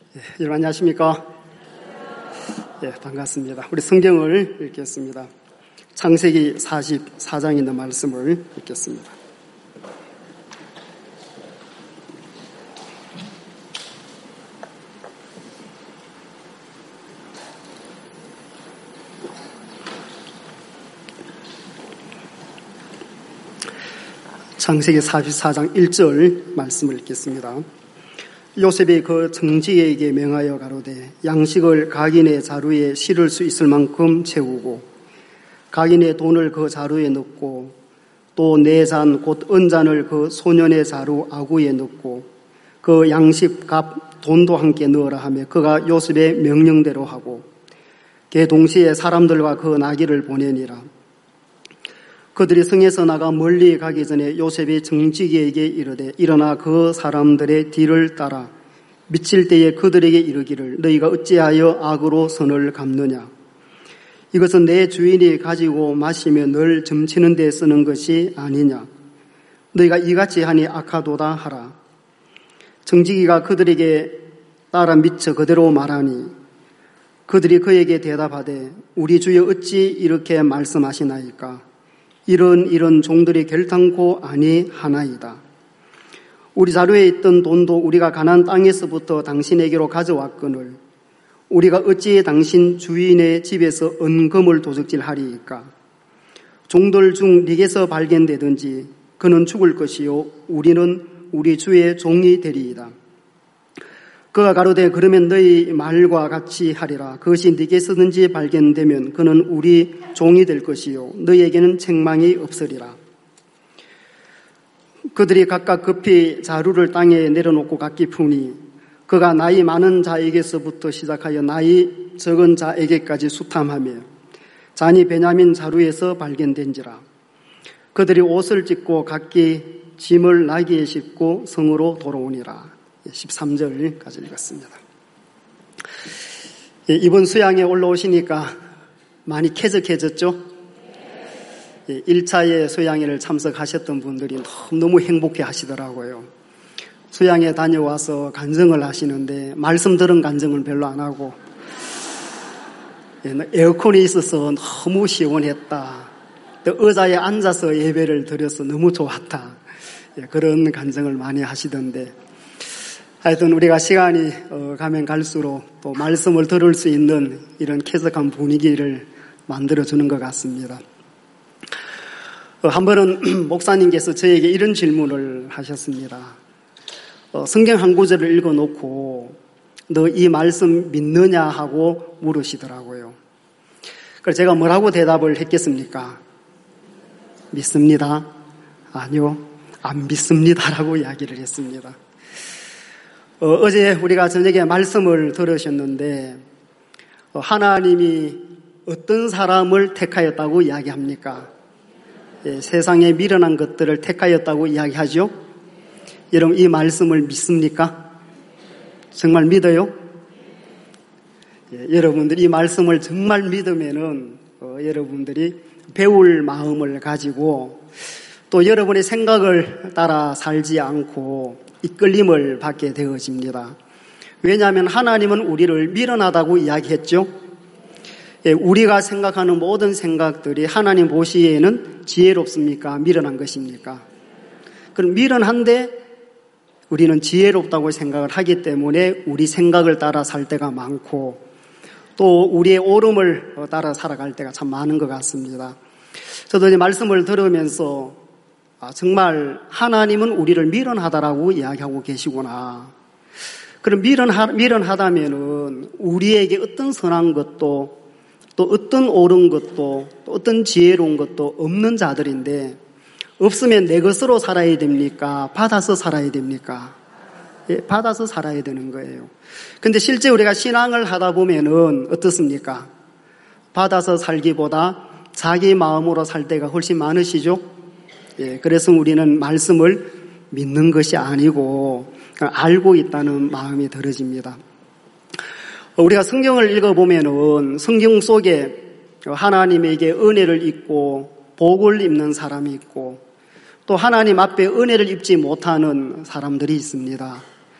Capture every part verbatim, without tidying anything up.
예, 여러분 안녕하십니까? 예, 반갑습니다. 우리 성경을 읽겠습니다. 창세기 사십사 장에 있는 말씀을 읽겠습니다. 창세기 사십사 장 일 절 말씀을 읽겠습니다. 요셉이 그 정직에게 명하여 가로되 양식을 각인의 자루에 실을 수 있을 만큼 채우고 각인의 돈을 그 자루에 넣고 또 네 잔 곧 은잔을 그 소년의 자루 아구에 넣고 그 양식 값 돈도 함께 넣으라 하며 그가 요셉의 명령대로 하고 걔 동시에 사람들과 그 나귀를 보내니라. 그들이 성에서 나가 멀리 가기 전에 요셉이 정직이에게 이르되 일어나 그 사람들의 뒤를 따라 미칠 때에 그들에게 이르기를 너희가 어찌하여 악으로 선을 갚느냐. 이것은 내 주인이 가지고 마시며 늘 점치는 데 쓰는 것이 아니냐. 너희가 이같이 하니 악하도다 하라. 정직이가 그들에게 따라 미쳐 그대로 말하니 그들이 그에게 대답하되 우리 주여 어찌 이렇게 말씀하시나이까. 이런 이런 종들이 결탄코 아니하나이다. 우리 자루에 있던 돈도 우리가 가나안 땅에서부터 당신에게로 가져왔거늘 우리가 어찌 당신 주인의 집에서 은금을 도적질하리이까. 종들 중 네게서 발견되든지 그는 죽을 것이요 우리는 우리 주의 종이 되리이다. 그가 가로되 그러면 너희 말과 같이 하리라. 그것이 네게서든지 발견되면 그는 우리 종이 될 것이요 너희에게는 책망이 없으리라. 그들이 각각 급히 자루를 땅에 내려놓고 각기 푸니 그가 나이 많은 자에게서부터 시작하여 나이 적은 자에게까지 수탐하며 잔이 베냐민 자루에서 발견된지라. 그들이 옷을 찢고 각기 짐을 나귀에 싣고 성으로 돌아오니라. 십삼 절까지 읽었습니다. 이번 수양에 올라오시니까 많이 쾌적해졌죠? 일 차에 수양회를 참석하셨던 분들이 너무 행복해 하시더라고요. 수양회 다녀와서 간증을 하시는데 말씀 들은 간증은 별로 안 하고 에어컨이 있어서 너무 시원했다. 또 의자에 앉아서 예배를 드려서 너무 좋았다. 그런 간증을 많이 하시던데 하여튼 우리가 시간이 가면 갈수록 또 말씀을 들을 수 있는 이런 쾌적한 분위기를 만들어주는 것 같습니다. 한 번은 목사님께서 저에게 이런 질문을 하셨습니다. 성경 한 구절을 읽어놓고 너 이 말씀 믿느냐 하고 물으시더라고요. 그래서 제가 뭐라고 대답을 했겠습니까? 믿습니다. 아니요, 안 믿습니다라고 이야기를 했습니다. 어, 어제 우리가 저녁에 말씀을 들으셨는데 어, 하나님이 어떤 사람을 택하였다고 이야기합니까? 예, 세상에 미련한 것들을 택하였다고 이야기하죠. 여러분 이 말씀을 믿습니까? 정말 믿어요? 예, 여러분들이 이 말씀을 정말 믿으면은 어, 여러분들이 배울 마음을 가지고 또 여러분의 생각을 따라 살지 않고 이끌림을 받게 되어집니다. 왜냐하면 하나님은 우리를 미련하다고 이야기했죠. 예, 우리가 생각하는 모든 생각들이 하나님 보시기에는 지혜롭습니까? 미련한 것입니까? 그럼 미련한데 우리는 지혜롭다고 생각을 하기 때문에 우리 생각을 따라 살 때가 많고 또 우리의 옳음을 따라 살아갈 때가 참 많은 것 같습니다. 저도 이제 말씀을 들으면서 아, 정말 하나님은 우리를 미련하다라고 이야기하고 계시구나. 그럼 미련하, 미련하다면은 우리에게 어떤 선한 것도 또 어떤 옳은 것도 또 어떤 지혜로운 것도 없는 자들인데 없으면 내 것으로 살아야 됩니까? 받아서 살아야 됩니까? 예, 받아서 살아야 되는 거예요. 근데 실제 우리가 신앙을 하다 보면은 어떻습니까? 받아서 살기보다 자기 마음으로 살 때가 훨씬 많으시죠? 예, 그래서 우리는 말씀을 믿는 것이 아니고 알고 있다는 마음이 들어집니다. 우리가 성경을 읽어보면은 성경 속에 하나님에게 은혜를 입고 복을 입는 사람이 있고 또 하나님 앞에 은혜를 입지 못하는 사람들이 있습니다.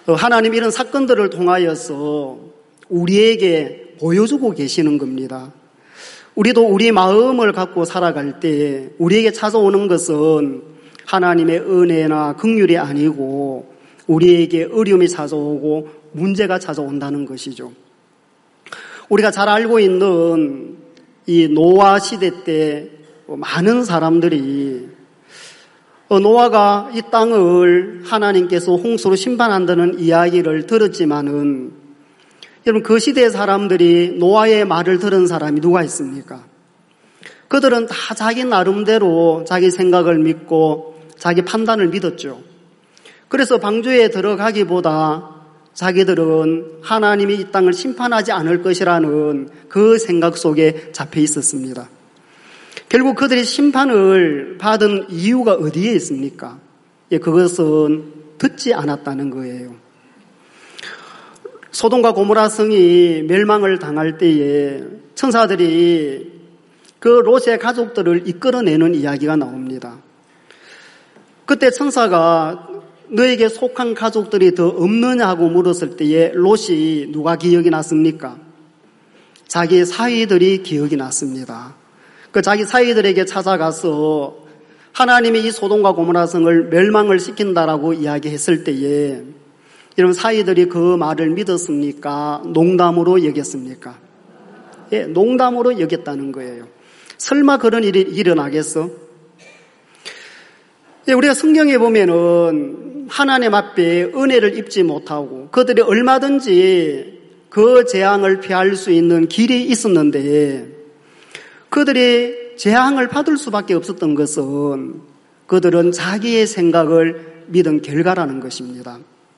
하나님 이런 사건들을 통하여서 우리에게 보여주고 계시는 겁니다. 우리도 우리 마음을 갖고 살아갈 때 우리에게 찾아오는 것은 하나님의 은혜나 긍휼이 아니고 우리에게 어려움이 찾아오고 문제가 찾아온다는 것이죠. 우리가 잘 알고 있는 이 노아 시대 때 많은 사람들이 노아가 이 땅을 하나님께서 홍수로 심판한다는 이야기를 들었지만은 여러분 그 시대의 사람들이 노아의 말을 들은 사람이 누가 있습니까? 그들은 다 자기 나름대로 자기 생각을 믿고 자기 판단을 믿었죠. 그래서 방주에 들어가기보다 자기들은 하나님이 이 땅을 심판하지 않을 것이라는 그 생각 속에 잡혀 있었습니다. 결국 그들이 심판을 받은 이유가 어디에 있습니까? 예, 그것은 듣지 않았다는 거예요. 소돔과 고모라 성이 멸망을 당할 때에 천사들이 그 롯의 가족들을 이끌어내는 이야기가 나옵니다. 그때 천사가 너에게 속한 가족들이 더 없느냐고 물었을 때에 롯이 누가 기억이 났습니까? 자기 사위들이 기억이 났습니다. 그 자기 사위들에게 찾아가서 하나님이 이 소돔과 고모라 성을 멸망을 시킨다라고 이야기했을 때에 여러분 사위들이 그 말을 믿었습니까? 농담으로 여겼습니까? 예, 농담으로 여겼다는 거예요. 설마 그런 일이 일어나겠어? 예, 우리가 성경에 보면은 하나님 앞에 은혜를 입지 못하고 그들이 얼마든지 그 재앙을 피할 수 있는 길이 있었는데 그들이 재앙을 받을 수밖에 없었던 것은 그들은 자기의 생각을 믿은 결과라는 것입니다.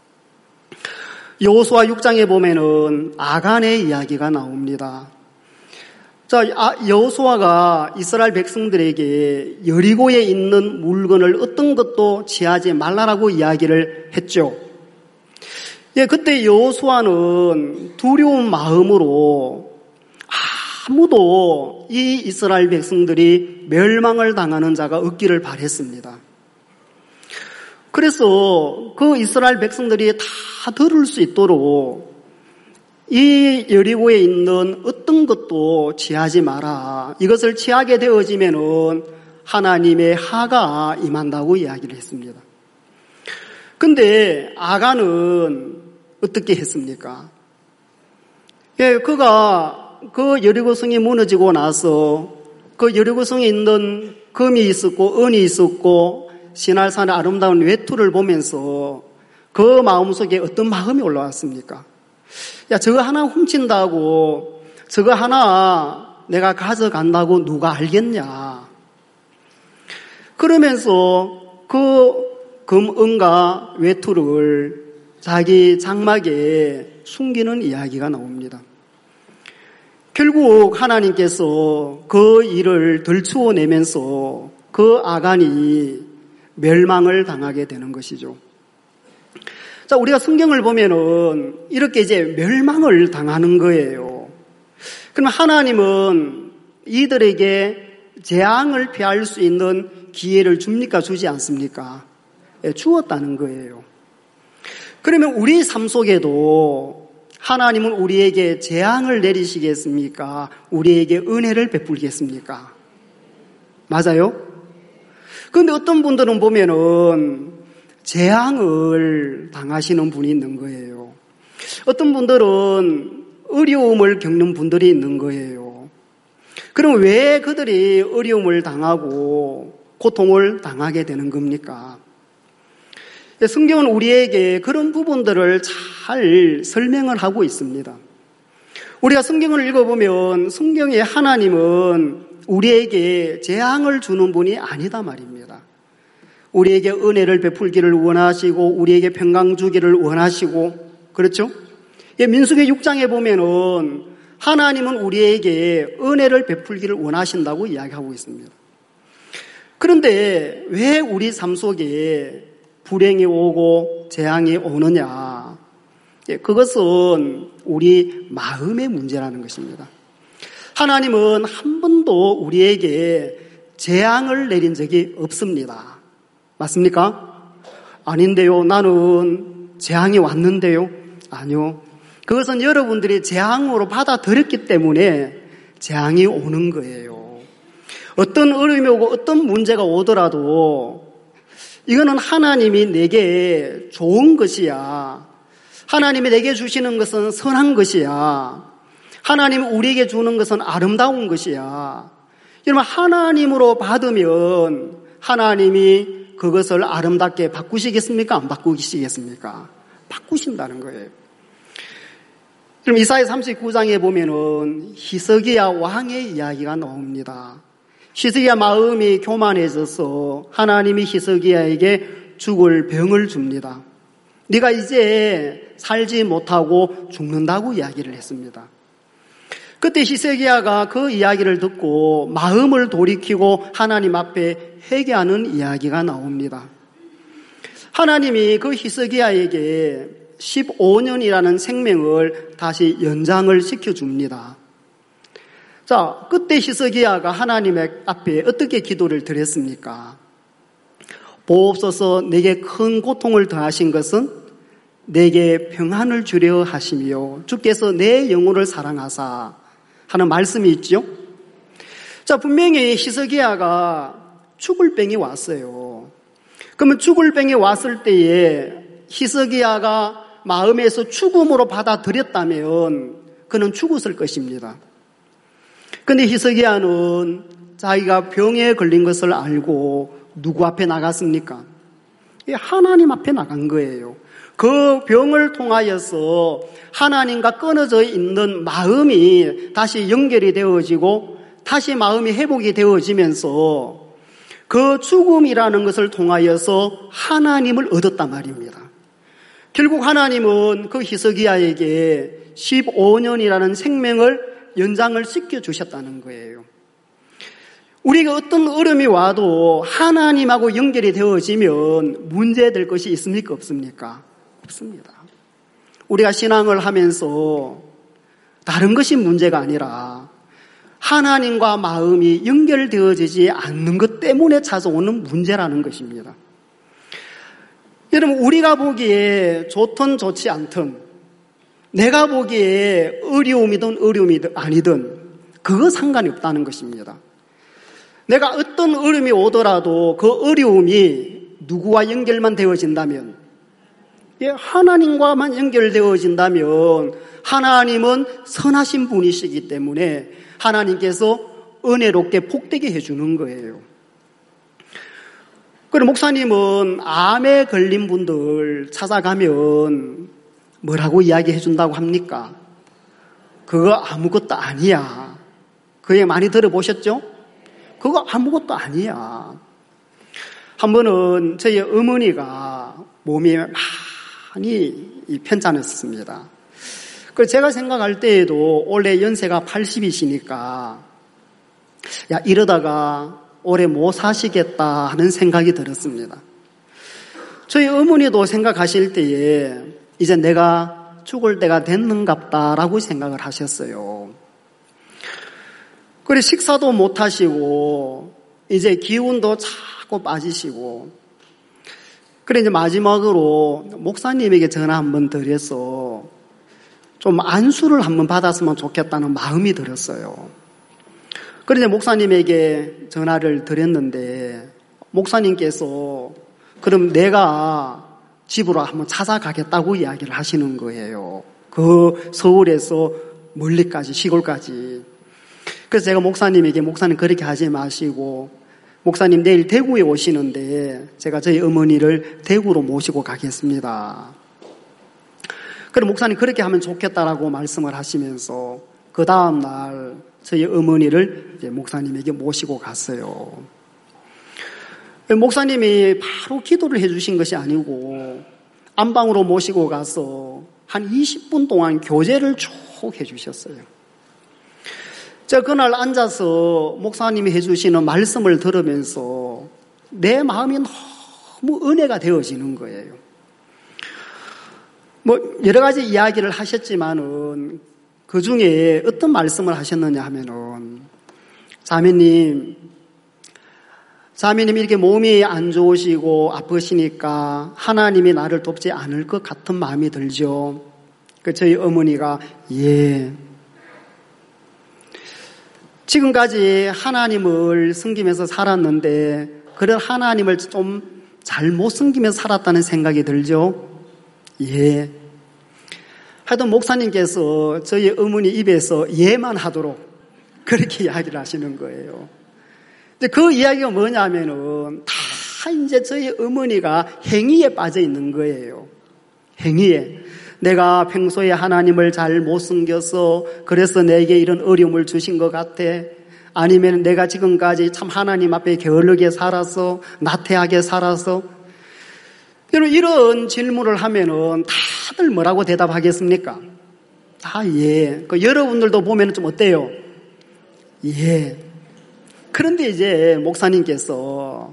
여호수아 육 장에 보면은 아간의 이야기가 나옵니다. 자, 여호수아가 이스라엘 백성들에게 여리고에 있는 물건을 어떤 것도 취하지 말라라고 이야기를 했죠. 예, 그때 여호수아는 두려운 마음으로 아무도 이 이스라엘 백성들이 멸망을 당하는 자가 없기를 바랬습니다. 그래서 그 이스라엘 백성들이 다 들을 수 있도록 이 여리고에 있는 어떤 것도 취하지 마라. 이것을 취하게 되어지면은 하나님의 하가 임한다고 이야기를 했습니다. 근데 아간은 어떻게 했습니까? 예, 그가 그 여리고성이 무너지고 나서 그 여리고성에 있는 금이 있었고 은이 있었고 시날산의 아름다운 외투를 보면서 그 마음속에 어떤 마음이 올라왔습니까? 야, 저거 하나 훔친다고 저거 하나 내가 가져간다고 누가 알겠냐? 그러면서 그 금, 은과 외투를 자기 장막에 숨기는 이야기가 나옵니다. 결국 하나님께서 그 일을 들추어내면서 그 아간이 멸망을 당하게 되는 것이죠. 자, 우리가 성경을 보면은 이렇게 이제 멸망을 당하는 거예요. 그럼 하나님은 이들에게 재앙을 피할 수 있는 기회를 줍니까? 주지 않습니까? 예, 주었다는 거예요. 그러면 우리 삶 속에도 하나님은 우리에게 재앙을 내리시겠습니까? 우리에게 은혜를 베풀겠습니까? 맞아요? 그런데 어떤 분들은 보면은 재앙을 당하시는 분이 있는 거예요. 어떤 분들은 어려움을 겪는 분들이 있는 거예요. 그럼 왜 그들이 어려움을 당하고 고통을 당하게 되는 겁니까? 성경은 우리에게 그런 부분들을 잘 설명을 하고 있습니다. 우리가 성경을 읽어보면 성경의 하나님은 우리에게 재앙을 주는 분이 아니다 말입니다. 우리에게 은혜를 베풀기를 원하시고 우리에게 평강 주기를 원하시고 그렇죠? 예, 민수기 육 장에 보면은 하나님은 우리에게 은혜를 베풀기를 원하신다고 이야기하고 있습니다. 그런데 왜 우리 삶 속에 불행이 오고 재앙이 오느냐? 예, 그것은 우리 마음의 문제라는 것입니다. 하나님은 한 번도 우리에게 재앙을 내린 적이 없습니다. 맞습니까? 아닌데요. 나는 재앙이 왔는데요? 아니요. 그것은 여러분들이 재앙으로 받아들였기 때문에 재앙이 오는 거예요. 어떤 어려움이 오고 어떤 문제가 오더라도 이거는 하나님이 내게 좋은 것이야. 하나님이 내게 주시는 것은 선한 것이야. 하나님이 우리에게 주는 것은 아름다운 것이야. 여러분, 하나님으로 받으면 하나님이 그것을 아름답게 바꾸시겠습니까? 안 바꾸시겠습니까? 바꾸신다는 거예요. 그럼 이사야 삼십구 장에 보면은 히스기야 왕의 이야기가 나옵니다. 히스기야 마음이 교만해져서 하나님이 히스기야에게 죽을 병을 줍니다. 네가 이제 살지 못하고 죽는다고 이야기를 했습니다. 그때 히스기야가 그 이야기를 듣고 마음을 돌이키고 하나님 앞에 회개하는 이야기가 나옵니다. 하나님이 그 히스기야에게 십오 년이라는 생명을 다시 연장을 시켜줍니다. 자, 그때 히스기야가 하나님 앞에 어떻게 기도를 드렸습니까? 보옵소서, 내게 큰 고통을 더하신 것은 내게 평안을 주려 하시며 주께서 내 영혼을 사랑하사 하는 말씀이 있죠. 자, 분명히 히스기야가 죽을 병이 왔어요. 그러면 죽을 병이 왔을 때에 히스기야가 마음에서 죽음으로 받아들였다면 그는 죽었을 것입니다. 그런데 히스기야는 자기가 병에 걸린 것을 알고 누구 앞에 나갔습니까? 하나님 앞에 나간 거예요. 그 병을 통하여서 하나님과 끊어져 있는 마음이 다시 연결이 되어지고 다시 마음이 회복이 되어지면서 그 죽음이라는 것을 통하여서 하나님을 얻었단 말입니다. 결국 하나님은 그 히스기야에게 십오 년이라는 생명을 연장을 시켜주셨다는 거예요. 우리가 어떤 어려움이 와도 하나님하고 연결이 되어지면 문제될 것이 있습니까? 없습니까? 없습니다. 우리가 신앙을 하면서 다른 것이 문제가 아니라 하나님과 마음이 연결되어지지 않는 것 때문에 찾아오는 문제라는 것입니다. 여러분, 우리가 보기에 좋든 좋지 않든 내가 보기에 어려움이든 어려움이 아니든 그거 상관이 없다는 것입니다. 내가 어떤 어려움이 오더라도 그 어려움이 누구와 연결만 되어진다면, 하나님과만 연결되어진다면 하나님은 선하신 분이시기 때문에 하나님께서 은혜롭게 복되게 해주는 거예요. 그리고 목사님은 암에 걸린 분들 찾아가면 뭐라고 이야기해 준다고 합니까? 그거 아무것도 아니야. 그 얘기 많이 들어보셨죠? 그거 아무것도 아니야. 한 번은 저희 어머니가 몸이 많이 편찮았습니다. 그래서 제가 생각할 때에도 올해 연세가 팔십이시니까 야, 이러다가 올해 못 사시겠다 하는 생각이 들었습니다. 저희 어머니도 생각하실 때에 이제 내가 죽을 때가 됐는갑다라고 생각을 하셨어요. 그래 식사도 못 하시고 이제 기운도 자꾸 빠지시고 그래 이제 마지막으로 목사님에게 전화 한번 드려서 좀 안수를 한번 받았으면 좋겠다는 마음이 들었어요. 그래 이제 목사님에게 전화를 드렸는데 목사님께서 그럼 내가 집으로 한번 찾아가겠다고 이야기를 하시는 거예요. 그 서울에서 멀리까지 시골까지. 그래서 제가 목사님에게 목사님 그렇게 하지 마시고 목사님 내일 대구에 오시는데 제가 저희 어머니를 대구로 모시고 가겠습니다. 그럼 목사님 그렇게 하면 좋겠다라고 말씀을 하시면서 그 다음 날 저희 어머니를 이제 목사님에게 모시고 갔어요. 목사님이 바로 기도를 해주신 것이 아니고 안방으로 모시고 가서 한 이십 분 동안 교제를 쭉 해주셨어요. 제가 그날 앉아서 목사님이 해주시는 말씀을 들으면서 내 마음이 너무 은혜가 되어지는 거예요. 뭐 여러 가지 이야기를 하셨지만은 그 중에 어떤 말씀을 하셨느냐 하면은 자매님 자매님 이렇게 몸이 안 좋으시고 아프시니까 하나님이 나를 돕지 않을 것 같은 마음이 들죠. 그 저희 어머니가 예. 지금까지 하나님을 섬기면서 살았는데 그런 하나님을 좀 잘못 섬기면서 살았다는 생각이 들죠. 예. 하여튼 목사님께서 저희 어머니 입에서 예만 하도록 그렇게 이야기를 하시는 거예요. 근데 그 이야기가 뭐냐면은 다 이제 저희 어머니가 행위에 빠져 있는 거예요. 행위에. 내가 평소에 하나님을 잘 못 섬겨서 그래서 내게 이런 어려움을 주신 것 같아. 아니면 내가 지금까지 참 하나님 앞에 게을르게 살아서 나태하게 살아서 여러분 이런 질문을 하면은 다들 뭐라고 대답하겠습니까? 다 예. 그 여러분들도 보면 좀 어때요? 예. 그런데 이제 목사님께서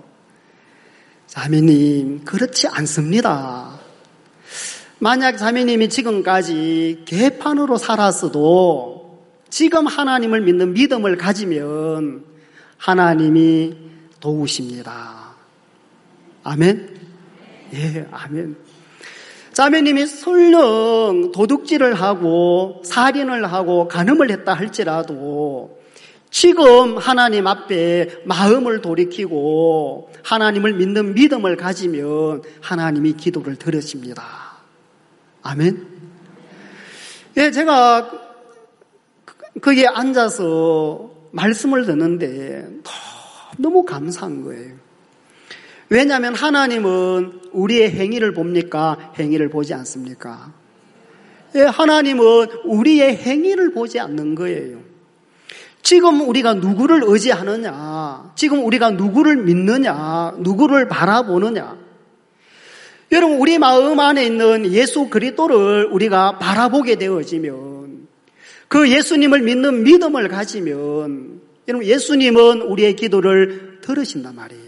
자매님 그렇지 않습니다. 만약 자매님이 지금까지 개판으로 살았어도 지금 하나님을 믿는 믿음을 가지면 하나님이 도우십니다. 아멘? 예, 아멘. 자매님이 설령 도둑질을 하고 살인을 하고 간음을 했다 할지라도 지금 하나님 앞에 마음을 돌이키고 하나님을 믿는 믿음을 가지면 하나님이 기도를 들으십니다. 아멘. 예, 제가 거기에 앉아서 말씀을 듣는데 너무 감사한 거예요. 왜냐하면 하나님은 우리의 행위를 봅니까? 행위를 보지 않습니까? 예, 하나님은 우리의 행위를 보지 않는 거예요. 지금 우리가 누구를 의지하느냐, 지금 우리가 누구를 믿느냐, 누구를 바라보느냐. 여러분 우리 마음 안에 있는 예수 그리스도를 우리가 바라보게 되어지면 그 예수님을 믿는 믿음을 가지면 여러분 예수님은 우리의 기도를 들으신단 말이에요.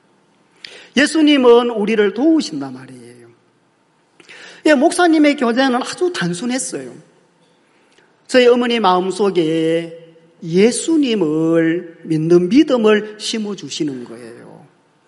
예수님은 우리를 도우신단 말이에요. 예, 목사님의 교제는 아주 단순했어요. 저희 어머니 마음속에 예수님을 믿는 믿음을 심어주시는 거예요.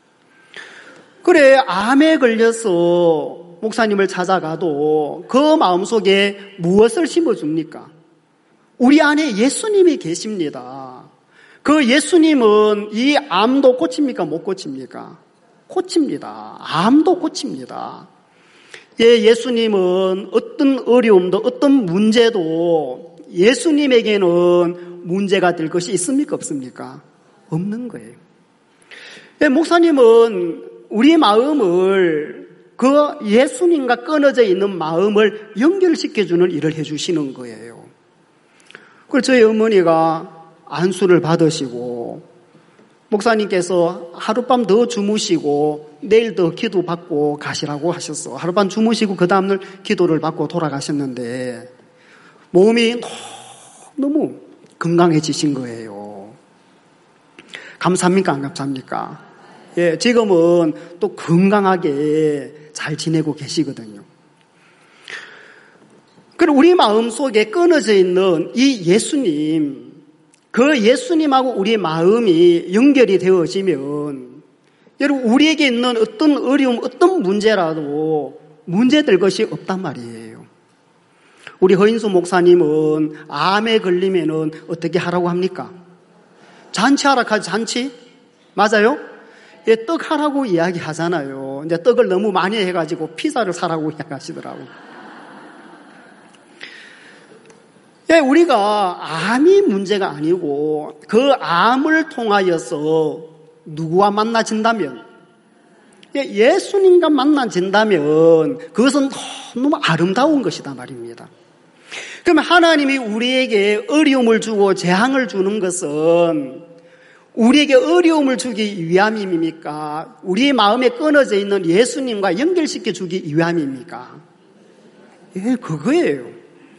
그래 암에 걸려서 목사님을 찾아가도 그 마음속에 무엇을 심어줍니까? 우리 안에 예수님이 계십니다. 그 예수님은 이 암도 고칩니까? 못 고칩니까? 고칩니다. 암도 고칩니다. 예, 예수님은 어떤 어려움도 어떤 문제도 예수님에게는 문제가 될 것이 있습니까? 없습니까? 없는 거예요. 예, 목사님은 우리 마음을 그 예수님과 끊어져 있는 마음을 연결시켜주는 일을 해주시는 거예요. 그래서 저희 어머니가 안수를 받으시고 목사님께서 하룻밤 더 주무시고 내일 더 기도받고 가시라고 하셨어. 하룻밤 주무시고 그 다음날 기도를 받고 돌아가셨는데 몸이 너무 건강해지신 거예요. 감사합니까? 안 감사합니까? 예, 지금은 또 건강하게 잘 지내고 계시거든요. 그리고 우리 마음속에 끊어져 있는 이 예수님, 그 예수님하고 우리 마음이 연결이 되어지면 여러분 우리에게 있는 어떤 어려움, 어떤 문제라도 문제될 것이 없단 말이에요. 우리 허인수 목사님은 암에 걸리면은 어떻게 하라고 합니까? 잔치하라 하지, 잔치? 맞아요? 예, 떡 하라고 이야기하잖아요. 이제 떡을 너무 많이 해가지고 피자를 사라고 이야기하시더라고요. 예, 우리가 암이 문제가 아니고 그 암을 통하여서 누구와 만나진다면, 예, 예수님과 만나진다면 그것은 너무 아름다운 것이다 말입니다. 그러면 하나님이 우리에게 어려움을 주고 재앙을 주는 것은 우리에게 어려움을 주기 위함입니까? 우리의 마음에 끊어져 있는 예수님과 연결시켜 주기 위함입니까? 예, 그거예요.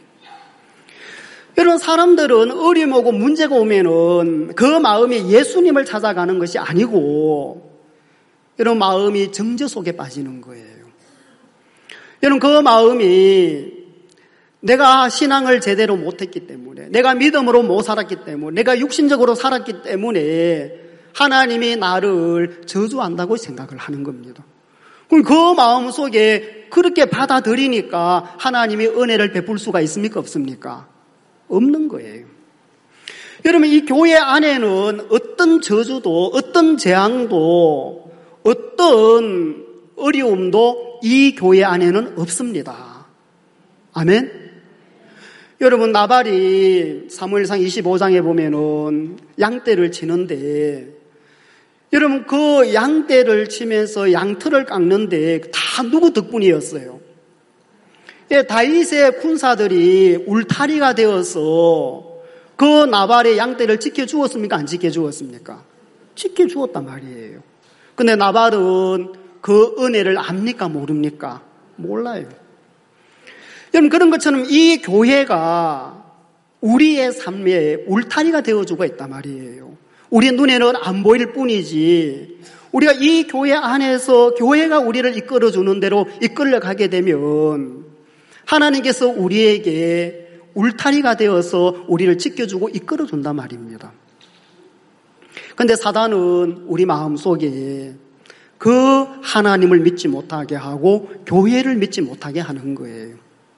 여러분 사람들은 어려움 오고 문제가 오면은 그 마음이 예수님을 찾아가는 것이 아니고 여러분 마음이 정죄 속에 빠지는 거예요. 여러분 그 마음이 내가 신앙을 제대로 못했기 때문에, 내가 믿음으로 못 살았기 때문에, 내가 육신적으로 살았기 때문에 하나님이 나를 저주한다고 생각을 하는 겁니다. 그럼 그 마음 속에 그렇게 받아들이니까 하나님이 은혜를 베풀 수가 있습니까? 없습니까? 없는 거예요. 여러분, 이 교회 안에는 어떤 저주도, 어떤 재앙도, 어떤 어려움도 이 교회 안에는 없습니다. 아멘? 여러분, 나발이 사무엘상 이십오 장에 보면은 양떼를 치는데, 여러분, 그 양떼를 치면서 양털을 깎는데 다 누구 덕분이었어요? 예, 다윗의 군사들이 울타리가 되어서 그 나발의 양떼를 지켜주었습니까? 안 지켜주었습니까? 지켜주었단 말이에요. 근데 나발은 그 은혜를 압니까? 모릅니까? 몰라요. 여러분, 그런 것처럼 이 교회가 우리의 삶에 울타리가 되어주고 있단 말이에요. 우리 눈에는 안 보일 뿐이지, 우리가 이 교회 안에서 교회가 우리를 이끌어주는 대로 이끌려가게 되면 하나님께서 우리에게 울타리가 되어서 우리를 지켜주고 이끌어준단 말입니다. 그런데 사단은 우리 마음속에 그 하나님을 믿지 못하게 하고 교회를 믿지 못하게 하는 거예요.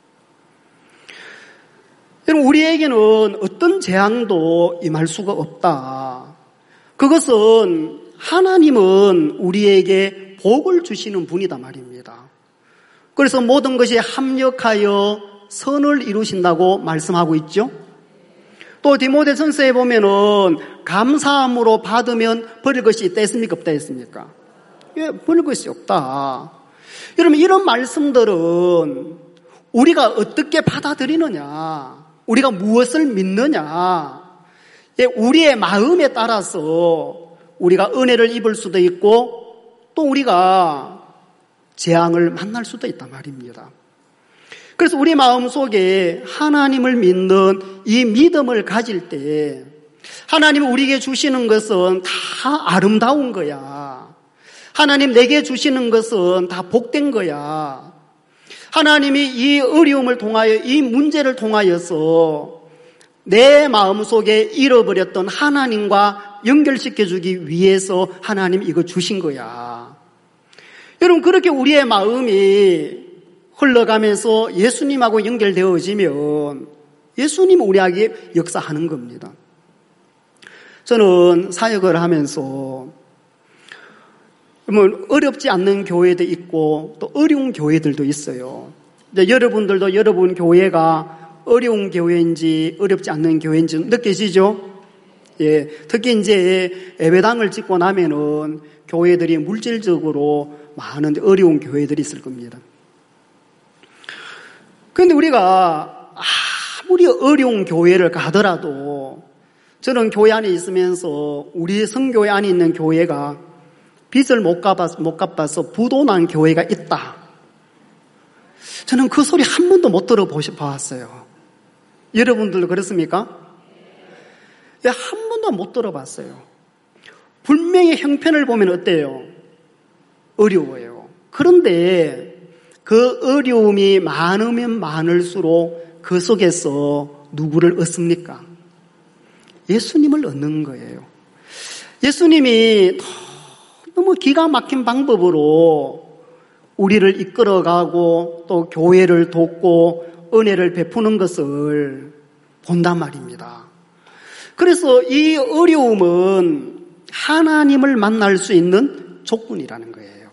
여러분, 우리에게는 어떤 재앙도 임할 수가 없다. 그것은 하나님은 우리에게 복을 주시는 분이다 말입니다. 그래서 모든 것이 합력하여 선을 이루신다고 말씀하고 있죠. 또 디모데전서에 보면은 감사함으로 받으면 버릴 것이 있다 했습니까? 없다 했습니까? 예, 버릴 것이 없다. 여러분, 이런 말씀들은 우리가 어떻게 받아들이느냐, 우리가 무엇을 믿느냐, 예, 우리의 마음에 따라서 우리가 은혜를 입을 수도 있고 또 우리가 재앙을 만날 수도 있단 말입니다. 그래서 우리 마음속에 하나님을 믿는 이 믿음을 가질 때 하나님이 우리에게 주시는 것은 다 아름다운 거야. 하나님 내게 주시는 것은 다 복된 거야. 하나님이 이 어려움을 통하여, 이 문제를 통하여서 내 마음속에 잃어버렸던 하나님과 연결시켜주기 위해서 하나님 이거 주신 거야. 여러분, 그렇게 우리의 마음이 흘러가면서 예수님하고 연결되어지면 예수님 우리에게 역사하는 겁니다. 저는 사역을 하면서 어렵지 않는 교회도 있고 또 어려운 교회들도 있어요. 이제 여러분들도 여러분 교회가 어려운 교회인지 어렵지 않는 교회인지 느끼시죠? 예, 특히 이제 예배당을 짓고 나면은 교회들이 물질적으로 많은 어려운 교회들이 있을 겁니다. 그런데 우리가 아무리 어려운 교회를 가더라도 저는 교회 안에 있으면서 우리 성교회 안에 있는 교회가 빚을 못 갚아서, 못 갚아서 부도난 교회가 있다. 저는 그 소리 한 번도 못 들어보았어요. 여러분들도 그렇습니까? 예, 한 번도 못 들어봤어요. 분명히 형편을 보면 어때요? 어려워요. 그런데 그 어려움이 많으면 많을수록 그 속에서 누구를 얻습니까? 예수님을 얻는 거예요. 예수님이 너무 기가 막힌 방법으로 우리를 이끌어가고 또 교회를 돕고 은혜를 베푸는 것을 본단 말입니다. 그래서 이 어려움은 하나님을 만날 수 있는 조건이라는 거예요.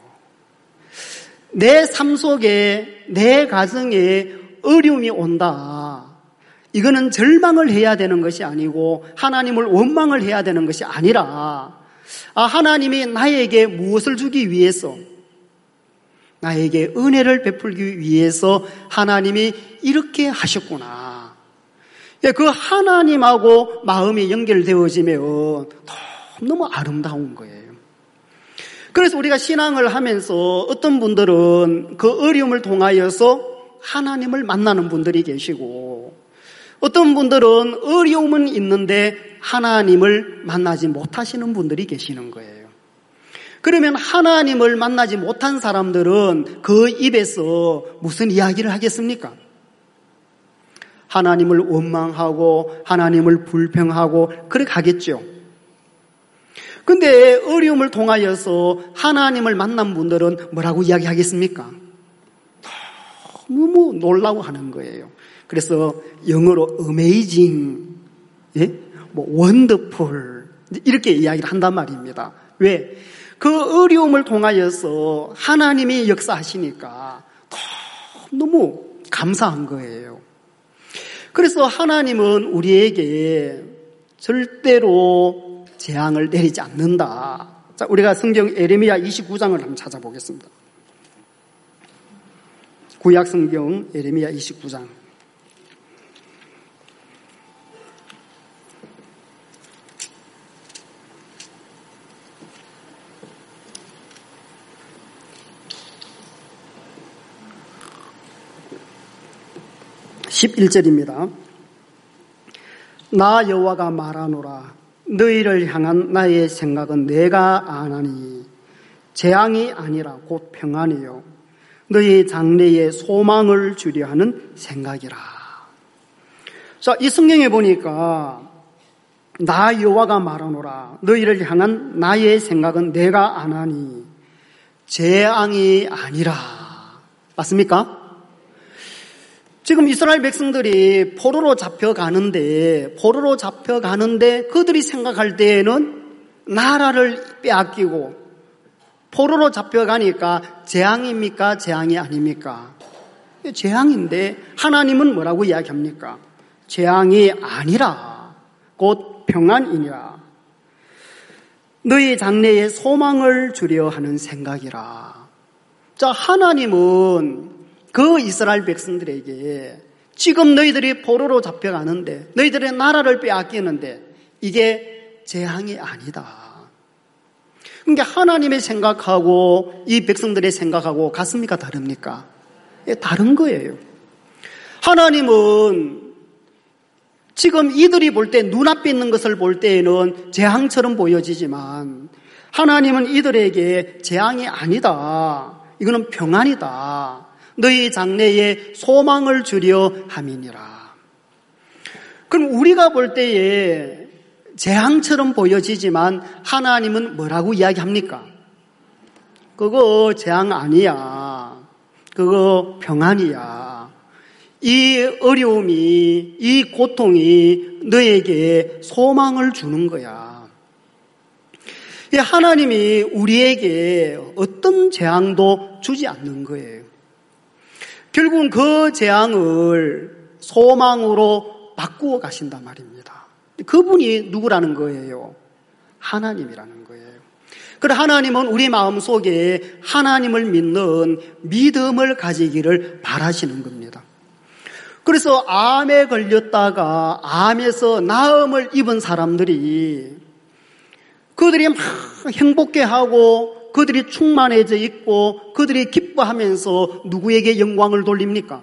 내 삶 속에, 내 가정에 어려움이 온다. 이거는 절망을 해야 되는 것이 아니고 하나님을 원망을 해야 되는 것이 아니라, 아, 하나님이 나에게 무엇을 주기 위해서, 나에게 은혜를 베풀기 위해서 하나님이 이렇게 하셨구나. 그 하나님하고 마음이 연결되어지면 너무 아름다운 거예요. 그래서 우리가 신앙을 하면서 어떤 분들은 그 어려움을 통하여서 하나님을 만나는 분들이 계시고, 어떤 분들은 어려움은 있는데 하나님을 만나지 못하시는 분들이 계시는 거예요. 그러면 하나님을 만나지 못한 사람들은 그 입에서 무슨 이야기를 하겠습니까? 하나님을 원망하고 하나님을 불평하고 그렇게 하겠죠. 근데 어려움을 통하여서 하나님을 만난 분들은 뭐라고 이야기하겠습니까? 너무 놀라워 하는 거예요. 그래서 영어로 amazing, 예? 뭐 wonderful 이렇게 이야기를 한단 말입니다. 왜? 그 어려움을 통하여서 하나님이 역사하시니까 너무 감사한 거예요. 그래서 하나님은 우리에게 절대로 재앙을 내리지 않는다. 자, 우리가 성경 에레미야 이십구 장을 한번 찾아보겠습니다. 구약 성경 에레미야 이십구 장. 십일 절입니다. 나 여호와가 말하노라. 너희를 향한 나의 생각은 내가 아나니 재앙이 아니라 곧 평안이요 너희 장래에 소망을 주려 하는 생각이라. 자, 이 성경에 보니까 나 여호와가 말하노라. 너희를 향한 나의 생각은 내가 아나니 재앙이 아니라. 맞습니까? 지금 이스라엘 백성들이 포로로 잡혀가는데 포로로 잡혀가는데 그들이 생각할 때에는 나라를 빼앗기고 포로로 잡혀가니까 재앙입니까? 재앙이 아닙니까? 재앙인데 하나님은 뭐라고 이야기합니까? 재앙이 아니라 곧 평안이니라. 너희 장래에 소망을 주려 하는 생각이라. 자, 하나님은 그 이스라엘 백성들에게 지금 너희들이 포로로 잡혀가는데 너희들의 나라를 빼앗기는데 이게 재앙이 아니다. 그러니까 하나님의 생각하고 이 백성들의 생각하고 같습니까? 다릅니까? 예, 다른 거예요. 하나님은 지금 이들이 볼 때 눈앞에 있는 것을 볼 때에는 재앙처럼 보여지지만 하나님은 이들에게 재앙이 아니다. 이거는 평안이다. 너희 장래에 소망을 주려 함이니라. 그럼 우리가 볼 때에 재앙처럼 보여지지만 하나님은 뭐라고 이야기합니까? 그거 재앙 아니야. 그거 평안이야. 이 어려움이, 이 고통이 너에게 소망을 주는 거야. 하나님이 우리에게 어떤 재앙도 주지 않는 거예요. 결국은 그 재앙을 소망으로 바꾸어 가신단 말입니다. 그분이 누구라는 거예요? 하나님이라는 거예요. 그래, 하나님은 우리 마음속에 하나님을 믿는 믿음을 가지기를 바라시는 겁니다. 그래서 암에 걸렸다가 암에서 나음을 입은 사람들이 그들이 막 행복해하고 그들이 충만해져 있고 그들이 기뻐하면서 누구에게 영광을 돌립니까?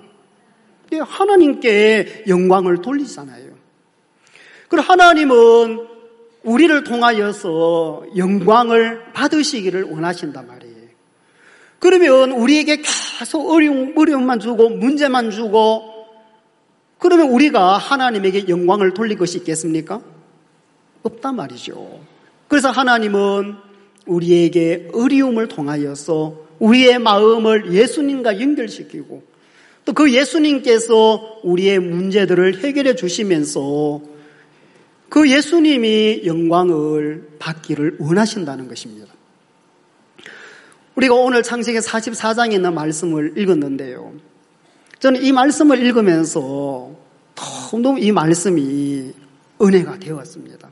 하나님께 영광을 돌리잖아요. 그리고 하나님은 우리를 통하여서 영광을 받으시기를 원하신단 말이에요. 그러면 우리에게 계속 어려움, 어려움만 주고 문제만 주고 그러면 우리가 하나님에게 영광을 돌릴 것이 있겠습니까? 없단 말이죠. 그래서 하나님은 우리에게 어려움을 통하여서 우리의 마음을 예수님과 연결시키고 또 그 예수님께서 우리의 문제들을 해결해 주시면서 그 예수님이 영광을 받기를 원하신다는 것입니다. 우리가 오늘 창세기 사십사 장에 있는 말씀을 읽었는데요. 저는 이 말씀을 읽으면서 너무 이 말씀이 은혜가 되었습니다.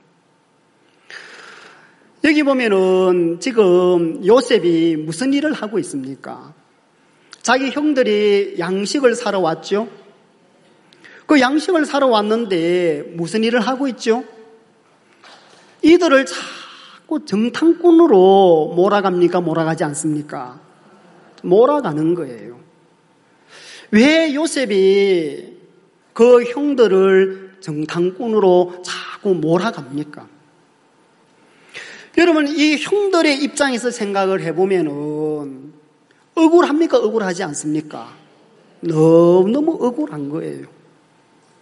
여기 보면은 지금 요셉이 무슨 일을 하고 있습니까? 자기 형들이 양식을 사러 왔죠? 그 양식을 사러 왔는데 무슨 일을 하고 있죠? 이들을 자꾸 정탐꾼으로 몰아갑니까? 몰아가지 않습니까? 몰아가는 거예요. 왜 요셉이 그 형들을 정탐꾼으로 자꾸 몰아갑니까? 여러분, 이 형들의 입장에서 생각을 해보면은 억울합니까? 억울하지 않습니까? 너무너무 억울한 거예요.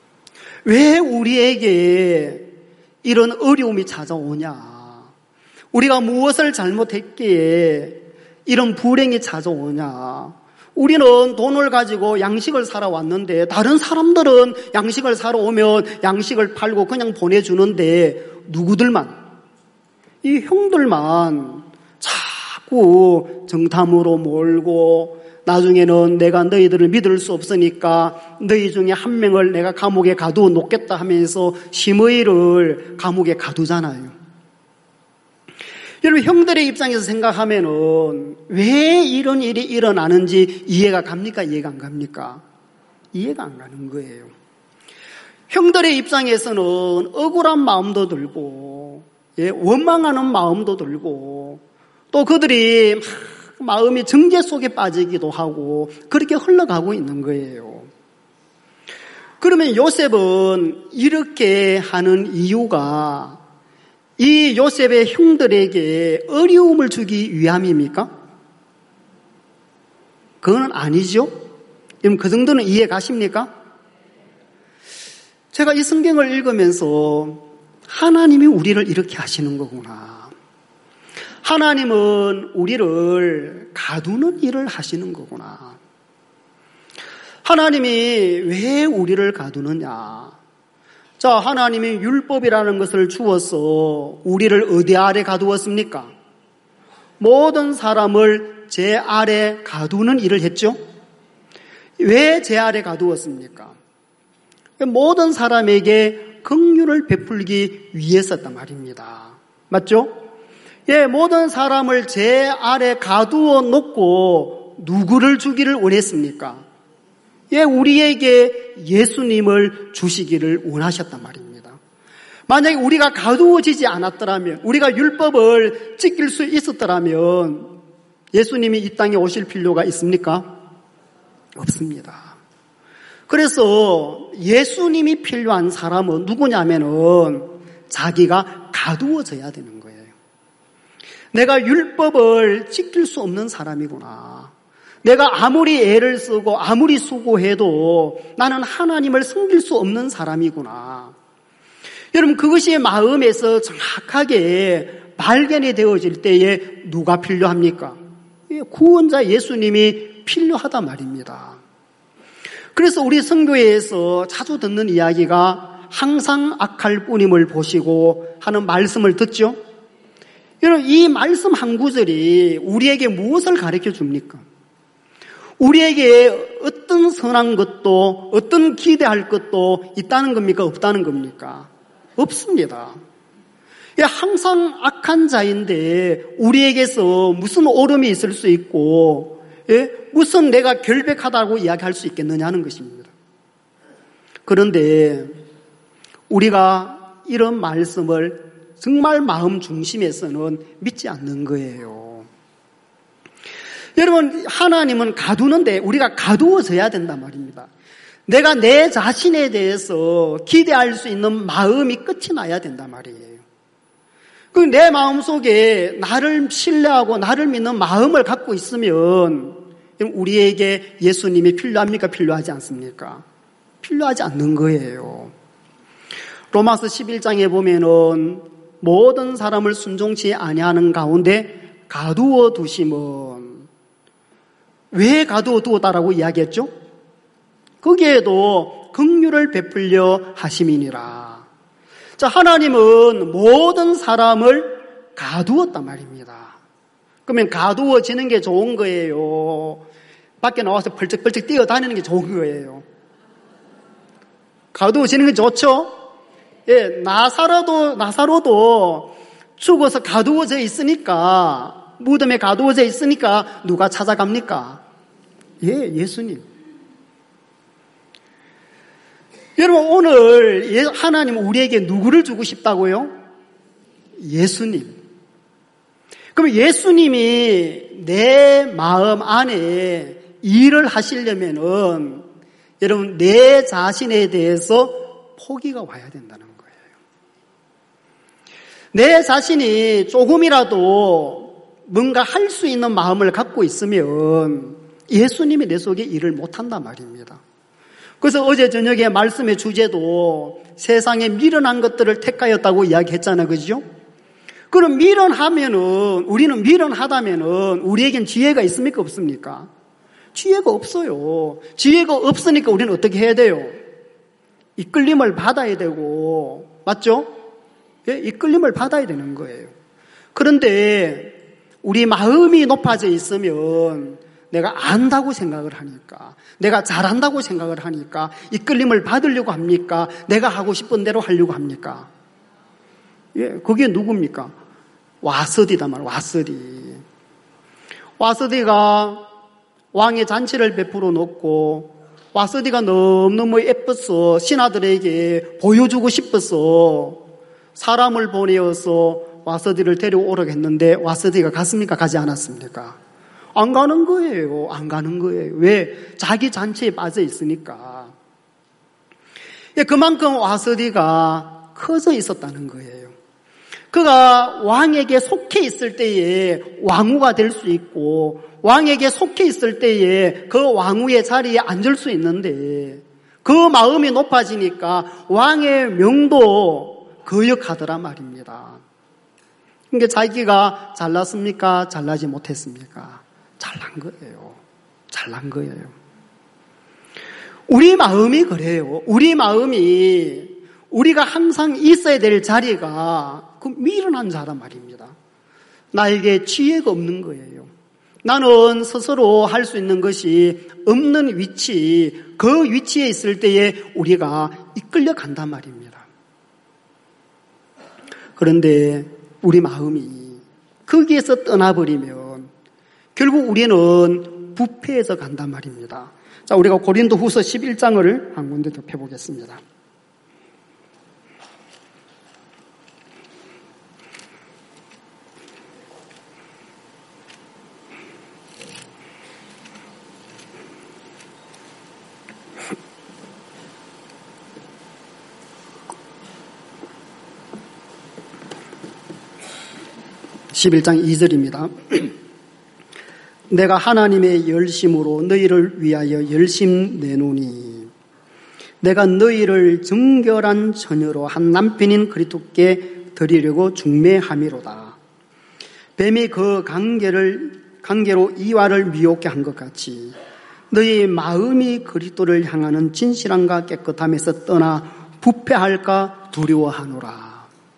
왜 우리에게 이런 어려움이 찾아오냐? 우리가 무엇을 잘못했기에 이런 불행이 찾아오냐? 우리는 돈을 가지고 양식을 사러 왔는데 다른 사람들은 양식을 사러 오면 양식을 팔고 그냥 보내주는데 누구들만, 이 형들만 자꾸 정탐으로 몰고 나중에는 내가 너희들을 믿을 수 없으니까 너희 중에 한 명을 내가 감옥에 가두어 놓겠다 하면서 심의를 감옥에 가두잖아요. 여러분, 형들의 입장에서 생각하면은 왜 이런 일이 일어나는지 이해가 갑니까? 이해가 안 갑니까? 이해가 안 가는 거예요. 형들의 입장에서는 억울한 마음도 들고, 예, 원망하는 마음도 들고, 또 그들이 막 마음이 정죄 속에 빠지기도 하고 그렇게 흘러가고 있는 거예요. 그러면 요셉은 이렇게 하는 이유가 이 요셉의 형들에게 어려움을 주기 위함입니까? 그건 아니죠. 여러분, 그 정도는 이해 가십니까? 제가 이 성경을 읽으면서 하나님이 우리를 이렇게 하시는 거구나. 하나님은 우리를 가두는 일을 하시는 거구나. 하나님이 왜 우리를 가두느냐? 자, 하나님이 율법이라는 것을 주어서 우리를 어디 아래 가두었습니까? 모든 사람을 제 아래 가두는 일을 했죠? 왜 제 아래 가두었습니까? 모든 사람에게 긍휼을 베풀기 위해서였단 말입니다. 맞죠? 예, 모든 사람을 제 아래 가두어 놓고 누구를 주기를 원했습니까? 예, 우리에게 예수님을 주시기를 원하셨단 말입니다. 만약에 우리가 가두어지지 않았더라면, 우리가 율법을 지킬 수 있었더라면 예수님이 이 땅에 오실 필요가 있습니까? 없습니다. 그래서 예수님이 필요한 사람은 누구냐면은 자기가 가두어져야 되는 거예요. 내가 율법을 지킬 수 없는 사람이구나. 내가 아무리 애를 쓰고 아무리 수고해도 나는 하나님을 섬길 수 없는 사람이구나. 여러분, 그것이 마음에서 정확하게 발견이 되어질 때에 누가 필요합니까? 구원자 예수님이 필요하단 말입니다. 그래서 우리 선교회에서 자주 듣는 이야기가 항상 악할 뿐임을 보시고 하는 말씀을 듣죠. 여러분, 이 말씀 한 구절이 우리에게 무엇을 가르쳐 줍니까? 우리에게 어떤 선한 것도, 어떤 기대할 것도 있다는 겁니까? 없다는 겁니까? 없습니다. 항상 악한 자인데 우리에게서 무슨 오름이 있을 수 있고, 예? 무슨 내가 결백하다고 이야기할 수 있겠느냐는 것입니다. 그런데 우리가 이런 말씀을 정말 마음 중심에서는 믿지 않는 거예요. 여러분, 하나님은 가두는데 우리가 가두어져야 된단 말입니다. 내가 내 자신에 대해서 기대할 수 있는 마음이 끝이 나야 된단 말이에요. 내 마음속에 나를 신뢰하고 나를 믿는 마음을 갖고 있으면 우리에게 예수님이 필요합니까? 필요하지 않습니까? 필요하지 않는 거예요. 로마서 십일 장에 보면은 모든 사람을 순종치 아니하는 가운데 가두어 두심은, 왜 가두어 두었다라고 이야기했죠? 거기에도 긍휼을 베풀려 하심이니라. 자, 하나님은 모든 사람을 가두었단 말입니다. 그러면 가두어지는 게 좋은 거예요? 밖에 나와서 벌쩍벌쩍 뛰어다니는 게 좋은 거예요? 가두어지는 게 좋죠? 예, 나사로도, 나사로도 죽어서 가두어져 있으니까, 무덤에 가두어져 있으니까 누가 찾아갑니까? 예, 예수님. 여러분, 오늘 하나님은 우리에게 누구를 주고 싶다고요? 예수님. 그럼 예수님이 내 마음 안에 일을 하시려면은 여러분, 내 자신에 대해서 포기가 와야 된다는 거예요. 내 자신이 조금이라도 뭔가 할 수 있는 마음을 갖고 있으면 예수님이 내 속에 일을 못한단 말입니다. 그래서 어제 저녁에 말씀의 주제도 세상에 미련한 것들을 택하였다고 이야기했잖아요. 그죠? 그럼 미련하면은, 우리는 미련하다면은 우리에겐 지혜가 있습니까? 없습니까? 지혜가 없어요. 지혜가 없으니까 우리는 어떻게 해야 돼요? 이끌림을 받아야 되고, 맞죠? 예? 이끌림을 받아야 되는 거예요. 그런데 우리 마음이 높아져 있으면 내가 안다고 생각을 하니까, 내가 잘한다고 생각을 하니까 이끌림을 받으려고 합니까? 내가 하고 싶은 대로 하려고 합니까? 예, 그게 누굽니까? 와서디다 말, 와서디. 와서디가 왕의 잔치를 베풀어 놓고 와서디가 너무너무 예뻐서 신하들에게 보여주고 싶어서 사람을 보내어서 와서디를 데려오라고 했는데 와서디가 갔습니까? 가지 않았습니까? 안 가는 거예요. 안 가는 거예요. 왜? 자기 잔치에 빠져 있으니까. 예, 그만큼 와서디가 커져 있었다는 거예요. 그가 왕에게 속해 있을 때에 왕후가 될 수 있고 왕에게 속해 있을 때에 그 왕후의 자리에 앉을 수 있는데 그 마음이 높아지니까 왕의 명도 거역하더란 말입니다. 그러니까 자기가 잘났습니까? 잘나지 못했습니까? 잘난 거예요. 잘난 거예요. 우리 마음이 그래요. 우리 마음이 우리가 항상 있어야 될 자리가 그 미련한 자란 말입니다. 나에게 지혜가 없는 거예요. 나는 스스로 할 수 있는 것이 없는 위치, 그 위치에 있을 때에 우리가 이끌려 간단 말입니다. 그런데 우리 마음이 거기에서 떠나버리면 결국 우리는 부패해서 간단 말입니다. 자, 우리가 고린도 후서 십일 장을 한 군데 더 펴보겠습니다. 십일 장 이 절입니다. 내가 하나님의 열심으로 너희를 위하여 열심 내노니 내가 너희를 정결한 처녀로 한 남편인 그리스도께 드리려고 중매함이로다. 뱀이 그 관계를 관계로 이와를 미혹게 한 것 같이 너희 마음이 그리스도를 향하는 진실함과 깨끗함에서 떠나 부패할까 두려워하노라.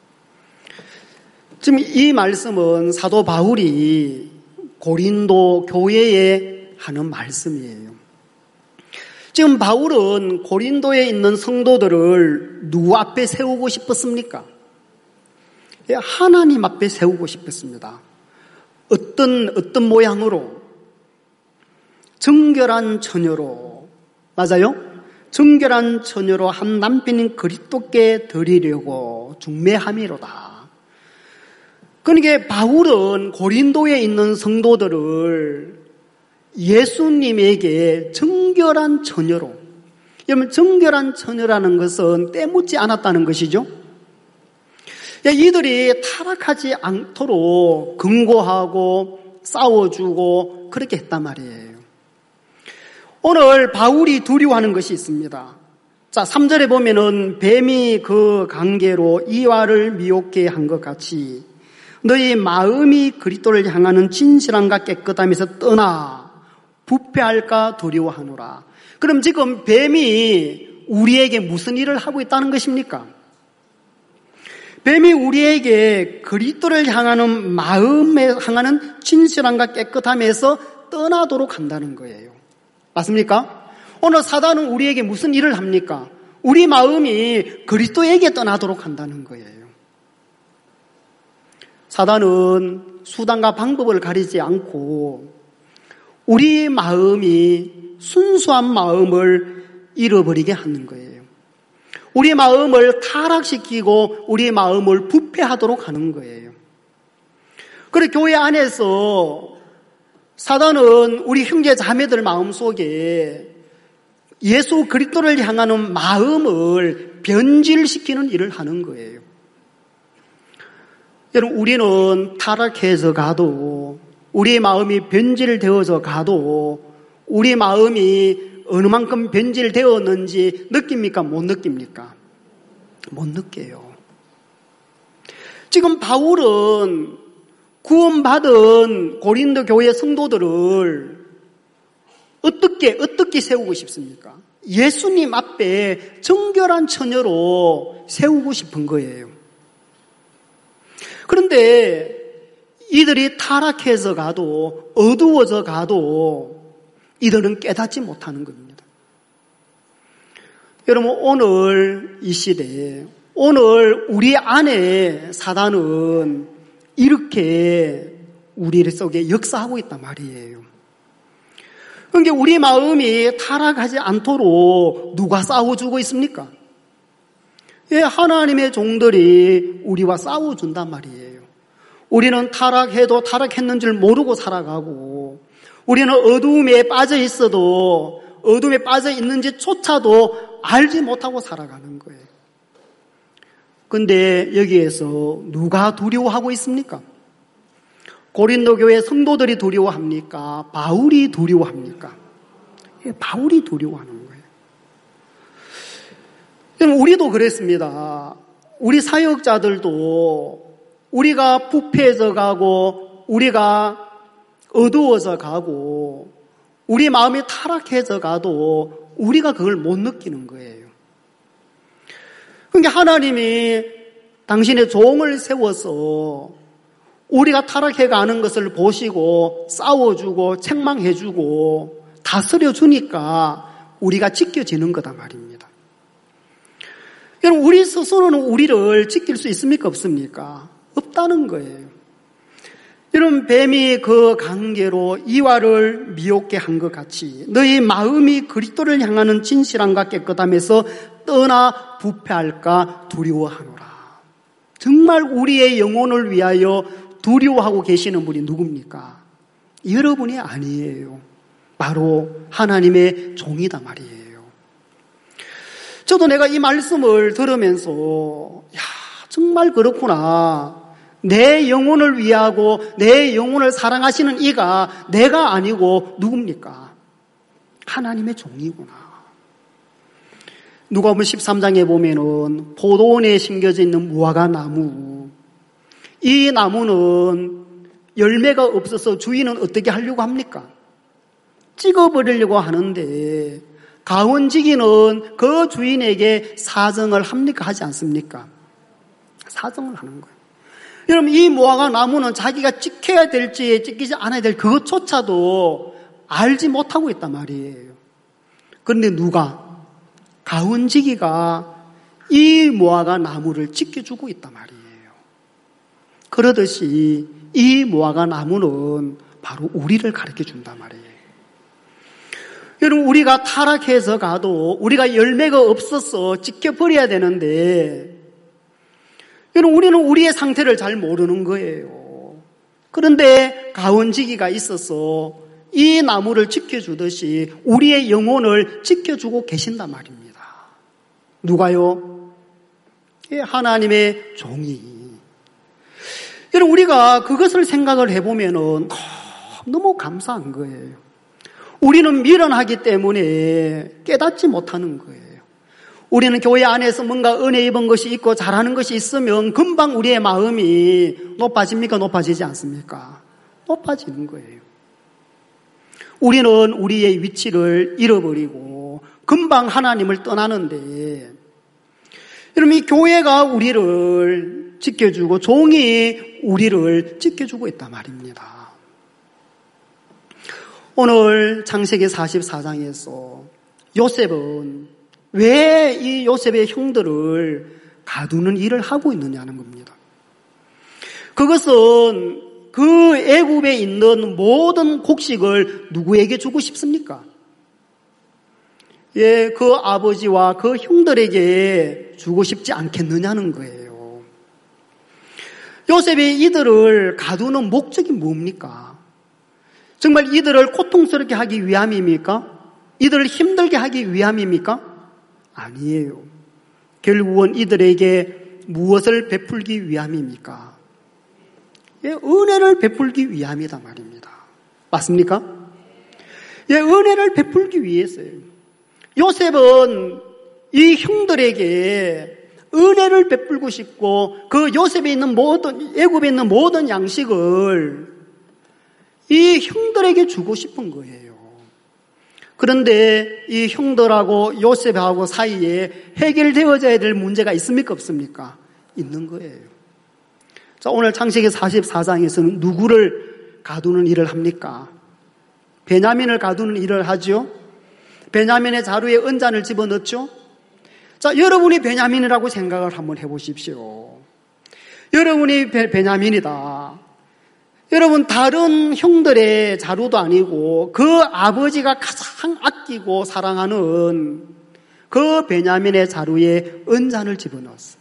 지금 이 말씀은 사도 바울이 고린도 교회에 하는 말씀이에요. 지금 바울은 고린도에 있는 성도들을 누구 앞에 세우고 싶었습니까? 하나님 앞에 세우고 싶었습니다. 어떤 어떤 모양으로? 정결한 처녀로, 맞아요? 정결한 처녀로 한 남편인 그리스도께 드리려고 중매함이로다. 그러니까 바울은 고린도에 있는 성도들을 예수님에게 정결한 처녀로, 여러분 정결한 처녀라는 것은 때묻지 않았다는 것이죠. 이들이 타락하지 않도록 근고하고 싸워주고 그렇게 했단 말이에요. 오늘 바울이 두려워하는 것이 있습니다. 자, 삼 절에 보면은 뱀이 그 관계로 이와를 미혹게 한 것 같이 너희 마음이 그리스도를 향하는 진실함과 깨끗함에서 떠나 부패할까 두려워하노라. 그럼 지금 뱀이 우리에게 무슨 일을 하고 있다는 것입니까? 뱀이 우리에게 그리스도를 향하는 마음에 향하는 진실함과 깨끗함에서 떠나도록 한다는 거예요. 맞습니까? 오늘 사단은 우리에게 무슨 일을 합니까? 우리 마음이 그리스도에게 떠나도록 한다는 거예요. 사단은 수단과 방법을 가리지 않고 우리 마음이 순수한 마음을 잃어버리게 하는 거예요. 우리 마음을 타락시키고 우리 마음을 부패하도록 하는 거예요. 그래 교회 안에서 사단은 우리 형제 자매들 마음속에 예수 그리스도를 향하는 마음을 변질시키는 일을 하는 거예요. 여러분, 우리는 타락해서 가도, 우리 마음이 변질되어서 가도, 우리 마음이 어느 만큼 변질되었는지 느낍니까? 못 느낍니까? 못 느껴요. 지금 바울은 구원받은 고린도 교회 성도들을 어떻게 어떻게 세우고 싶습니까? 예수님 앞에 정결한 처녀로 세우고 싶은 거예요. 그런데 이들이 타락해서 가도 어두워져 가도 이들은 깨닫지 못하는 겁니다. 여러분, 오늘 이 시대에 오늘 우리 안에 사단은 이렇게 우리 속에 역사하고 있단 말이에요. 그러니까 우리 마음이 타락하지 않도록 누가 싸워주고 있습니까? 예, 하나님의 종들이 우리와 싸워준단 말이에요. 우리는 타락해도 타락했는 줄 모르고 살아가고, 우리는 어두움에 빠져 있어도 어둠에 빠져 있는지조차도 알지 못하고 살아가는 거예요. 근데 여기에서 누가 두려워하고 있습니까? 고린도 교회 성도들이 두려워합니까? 바울이 두려워합니까? 바울이 두려워하는 거예요. 여러분, 우리도 그랬습니다. 우리 사역자들도 우리가 부패해져 가고 우리가 어두워져 가고 우리 마음이 타락해져 가도 우리가 그걸 못 느끼는 거예요. 그러니까 하나님이 당신의 종을 세워서 우리가 타락해가는 것을 보시고 싸워주고 책망해주고 다스려주니까 우리가 지켜지는 거다 말입니다. 여러분, 우리 스스로는 우리를 지킬 수 있습니까? 없습니까? 없다는 거예요. 여러분, 뱀이 그 관계로 이와를 미혹게 한 것 같이 너희 마음이 그리스도를 향하는 진실함과 깨끗함에서 떠나 부패할까 두려워하노라. 정말 우리의 영혼을 위하여 두려워하고 계시는 분이 누굽니까? 여러분이 아니에요. 바로 하나님의 종이다 말이에요. 저도 내가 이 말씀을 들으면서 야, 정말 그렇구나. 내 영혼을 위하고 내 영혼을 사랑하시는 이가 내가 아니고 누굽니까? 하나님의 종이구나. 누가복음 십삼 장에 보면은 포도원에 심겨져 있는 무화과 나무, 이 나무는 열매가 없어서 주인은 어떻게 하려고 합니까? 찍어버리려고 하는데 가원지기는 그 주인에게 사정을 합니까? 하지 않습니까? 사정을 하는 거예요. 여러분, 이 무화과 나무는 자기가 찍혀야 될지 찍히지 않아야 될 그것조차도 알지 못하고 있단 말이에요. 그런데 누가? 가원지기가 이 무화과 나무를 지켜주고 있단 말이에요. 그러듯이 이 무화과 나무는 바로 우리를 가르쳐준단 말이에요. 여러분, 우리가 타락해서 가도 우리가 열매가 없어서 지켜버려야 되는데 여러분, 우리는 우리의 상태를 잘 모르는 거예요. 그런데 가원지기가 있어서 이 나무를 지켜주듯이 우리의 영혼을 지켜주고 계신단 말입니다. 누가요? 하나님의 종이. 여러분, 우리가 그것을 생각을 해보면은 너무 감사한 거예요. 우리는 미련하기 때문에 깨닫지 못하는 거예요. 우리는 교회 안에서 뭔가 은혜 입은 것이 있고 잘하는 것이 있으면 금방 우리의 마음이 높아집니까? 높아지지 않습니까? 높아지는 거예요. 우리는 우리의 위치를 잃어버리고 금방 하나님을 떠나는데, 여러분, 이 교회가 우리를 지켜주고 종이 우리를 지켜주고 있단 말입니다. 오늘 창세기 사십사 장에서 요셉은 왜 이 요셉의 형들을 가두는 일을 하고 있느냐는 겁니다. 그것은 그 애굽에 있는 모든 곡식을 누구에게 주고 싶습니까? 예, 그 아버지와 그 형들에게 주고 싶지 않겠느냐는 거예요. 요셉이 이들을 가두는 목적이 뭡니까? 정말 이들을 고통스럽게 하기 위함입니까? 이들을 힘들게 하기 위함입니까? 아니에요. 결국은 이들에게 무엇을 베풀기 위함입니까? 예, 은혜를 베풀기 위함이다 말입니다. 맞습니까? 예, 은혜를 베풀기 위해서요. 요셉은 이 형들에게 은혜를 베풀고 싶고 그 요셉에 있는 모든, 애굽에 있는 모든 양식을 이 형들에게 주고 싶은 거예요. 그런데 이 형들하고 요셉하고 사이에 해결되어져야 될 문제가 있습니까? 없습니까? 있는 거예요. 자, 오늘 창세기 사십사 장에서는 누구를 가두는 일을 합니까? 베냐민을 가두는 일을 하죠. 베냐민의 자루에 은잔을 집어넣죠. 자, 여러분이 베냐민이라고 생각을 한번 해보십시오. 여러분이 베, 베냐민이다. 여러분, 다른 형들의 자루도 아니고 그 아버지가 가장 아끼고 사랑하는 그 베냐민의 자루에 은잔을 집어넣었어요.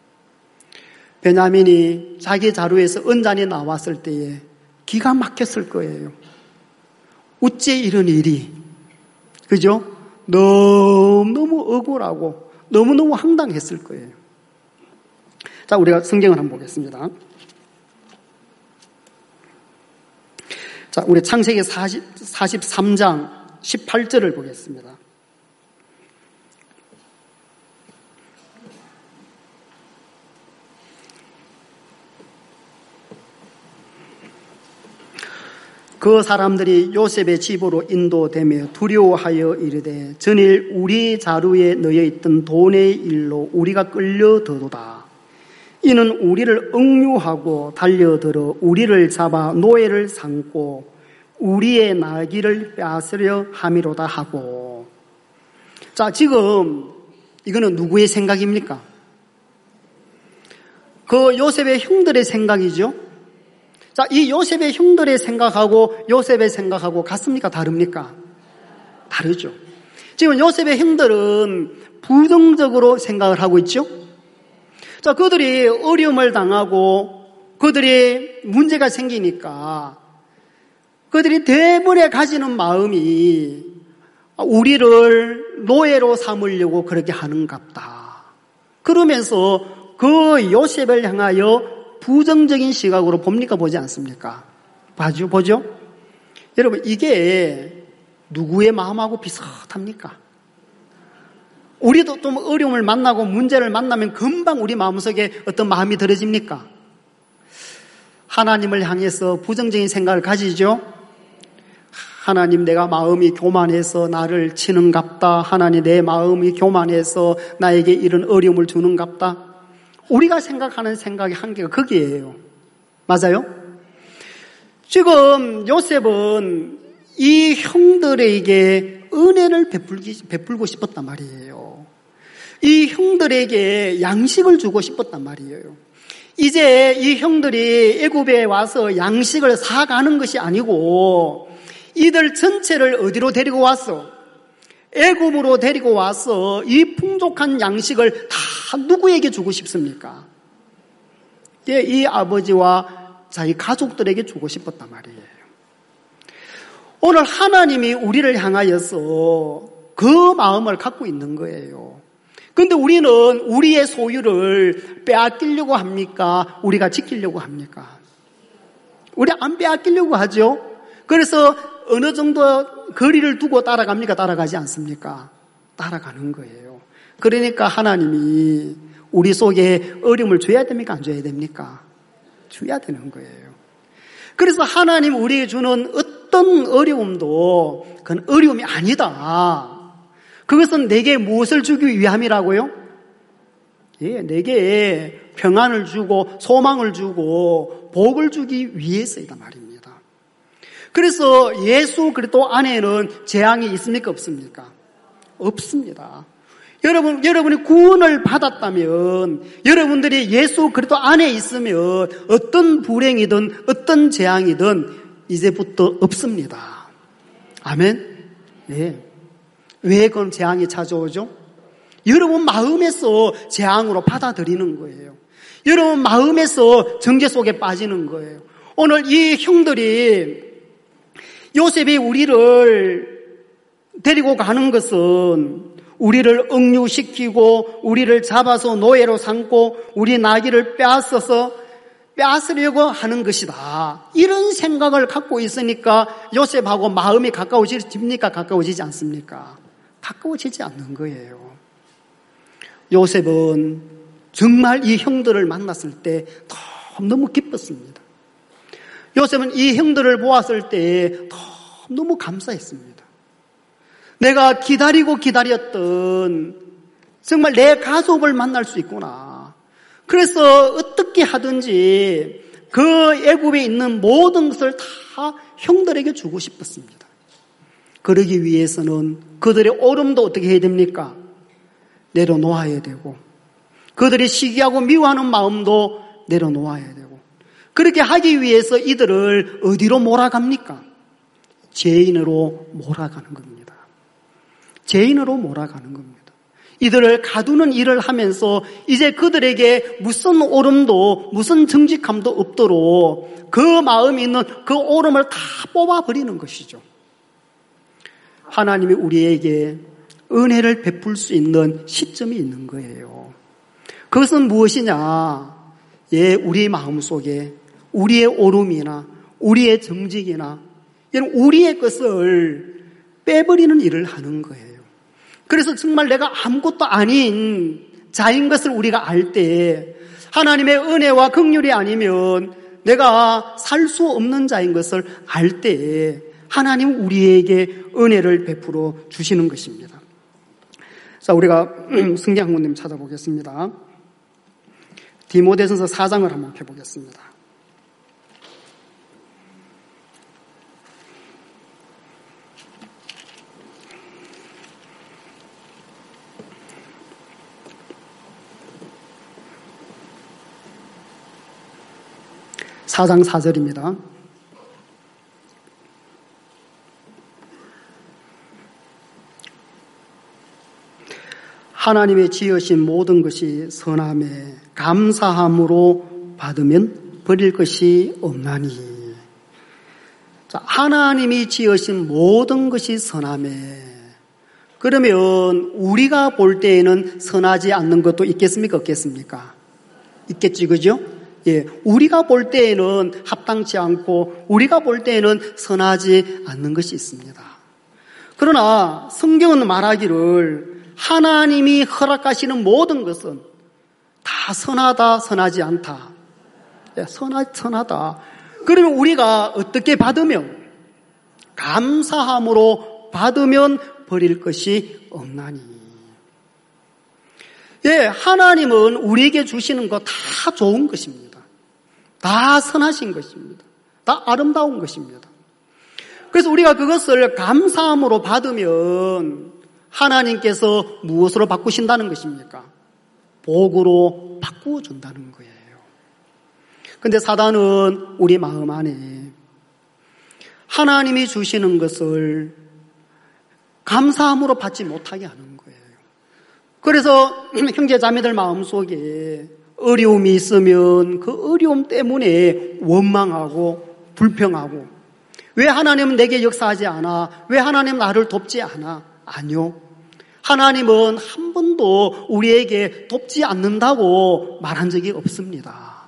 베냐민이 자기 자루에서 은잔이 나왔을 때에 기가 막혔을 거예요. 어째 이런 일이, 그죠? 너무너무 억울하고 너무너무 황당했을 거예요. 자, 우리가 성경을 한번 보겠습니다. 자, 우리 창세기 사십삼 장 십팔 절을 보겠습니다. 그 사람들이 요셉의 집으로 인도되며 두려워하여 이르되 전일 우리 자루에 넣여 있던 돈의 일로 우리가 끌려들어다. 이는 우리를 억류하고 달려들어 우리를 잡아 노예를 삼고 우리의 나귀를 빼앗으려 함이로다 하고. 자, 지금 이거는 누구의 생각입니까? 그 요셉의 형들의 생각이죠. 자, 이 요셉의 형들의 생각하고 요셉의 생각하고 같습니까? 다릅니까? 다르죠. 지금 요셉의 형들은 부정적으로 생각을 하고 있죠. 자, 그들이 어려움을 당하고 그들이 문제가 생기니까 그들이 대번에 가지는 마음이 우리를 노예로 삼으려고 그렇게 하는갑다. 그러면서 그 요셉을 향하여 부정적인 시각으로 봅니까? 보지 않습니까? 봐죠, 보죠? 여러분, 이게 누구의 마음하고 비슷합니까? 우리도 좀 어려움을 만나고 문제를 만나면 금방 우리 마음속에 어떤 마음이 들어집니까? 하나님을 향해서 부정적인 생각을 가지죠? 하나님, 내가 마음이 교만해서 나를 치는갑다. 하나님, 내 마음이 교만해서 나에게 이런 어려움을 주는갑다. 우리가 생각하는 생각의 한계가 거기에요. 맞아요? 지금 요셉은 이 형들에게 은혜를 베풀기, 베풀고 싶었단 말이에요. 이 형들에게 양식을 주고 싶었단 말이에요. 이제 이 형들이 애굽에 와서 양식을 사가는 것이 아니고 이들 전체를 어디로 데리고 왔어? 애굽으로 데리고 와서 이 풍족한 양식을 다 누구에게 주고 싶습니까? 이 아버지와 자기 가족들에게 주고 싶었단 말이에요. 오늘 하나님이 우리를 향하여서 그 마음을 갖고 있는 거예요. 그런데 우리는 우리의 소유를 빼앗기려고 합니까? 우리가 지키려고 합니까? 우리 안 빼앗기려고 하죠. 그래서 어느 정도 거리를 두고 따라갑니까? 따라가지 않습니까? 따라가는 거예요. 그러니까 하나님이 우리 속에 어려움을 줘야 됩니까? 안 줘야 됩니까? 줘야 되는 거예요. 그래서 하나님 우리에게 주는 어떤 어려움도 그건 어려움이 아니다. 그것은 내게 무엇을 주기 위함이라고요? 예, 내게 평안을 주고 소망을 주고 복을 주기 위해서이다 말입니다. 그래서 예수 그리스도 안에는 재앙이 있습니까? 없습니까? 없습니다. 여러분, 여러분이 구원을 받았다면 여러분들이 예수 그리스도 안에 있으면 어떤 불행이든 어떤 재앙이든 이제부터 없습니다. 아멘? 예. 왜 그럼 재앙이 찾아오죠? 여러분 마음에서 재앙으로 받아들이는 거예요. 여러분 마음에서 정죄 속에 빠지는 거예요. 오늘 이 형들이 요셉이 우리를 데리고 가는 것은 우리를 억류시키고 우리를 잡아서 노예로 삼고 우리 나귀를 빼앗아서 빼앗으려고 하는 것이다. 이런 생각을 갖고 있으니까 요셉하고 마음이 가까워집니까? 가까워지지 않습니까? 가까워지지 않는 거예요. 요셉은 정말 이 형들을 만났을 때 너무 기뻤습니다. 요셉은 이 형들을 보았을 때 너무 감사했습니다. 내가 기다리고 기다렸던 정말 내 가족을 만날 수 있구나. 그래서 어떻게 하든지 그 애굽에 있는 모든 것을 다 형들에게 주고 싶었습니다. 그러기 위해서는 그들의 오름도 어떻게 해야 됩니까? 내려놓아야 되고, 그들이 시기하고 미워하는 마음도 내려놓아야 되고, 그렇게 하기 위해서 이들을 어디로 몰아갑니까? 죄인으로 몰아가는 겁니다. 죄인으로 몰아가는 겁니다. 이들을 가두는 일을 하면서 이제 그들에게 무슨 오름도 무슨 정직함도 없도록 그 마음이 있는 그 오름을 다 뽑아버리는 것이죠. 하나님이 우리에게 은혜를 베풀 수 있는 시점이 있는 거예요. 그것은 무엇이냐? 예, 우리 마음속에 우리의 오름이나 우리의 정직이나 이런 우리의 것을 빼버리는 일을 하는 거예요. 그래서 정말 내가 아무것도 아닌 자인 것을 우리가 알 때, 하나님의 은혜와 긍휼이 아니면 내가 살 수 없는 자인 것을 알 때 하나님 우리에게 은혜를 베풀어 주시는 것입니다. 자, 우리가 성경 한 군데 찾아보겠습니다. 디모데전서 사 장을 한번 펴보겠습니다. 사 장 사 절입니다. 하나님의 지으신 모든 것이 선함에 감사함으로 받으면 버릴 것이 없나니. 자, 하나님이 지으신 모든 것이 선함에, 그러면 우리가 볼 때에는 선하지 않는 것도 있겠습니까? 없겠습니까? 있겠지, 그죠? 예, 우리가 볼 때에는 합당치 않고 우리가 볼 때에는 선하지 않는 것이 있습니다. 그러나 성경은 말하기를 하나님이 허락하시는 모든 것은 다 선하다, 선하지 않다. 예, 선하, 선하다. 그러면 우리가 어떻게 받으면, 감사함으로 받으면 버릴 것이 없나니. 예, 하나님은 우리에게 주시는 거 다 좋은 것입니다. 다 선하신 것입니다. 다 아름다운 것입니다. 그래서 우리가 그것을 감사함으로 받으면 하나님께서 무엇으로 바꾸신다는 것입니까? 복으로 바꾸어 준다는 거예요. 그런데 사단은 우리 마음 안에 하나님이 주시는 것을 감사함으로 받지 못하게 하는 거예요. 그래서 형제 자매들 마음속에 어려움이 있으면 그 어려움 때문에 원망하고 불평하고, 왜 하나님은 내게 역사하지 않아? 왜 하나님은 나를 돕지 않아? 아니요. 하나님은 한 번도 우리에게 돕지 않는다고 말한 적이 없습니다.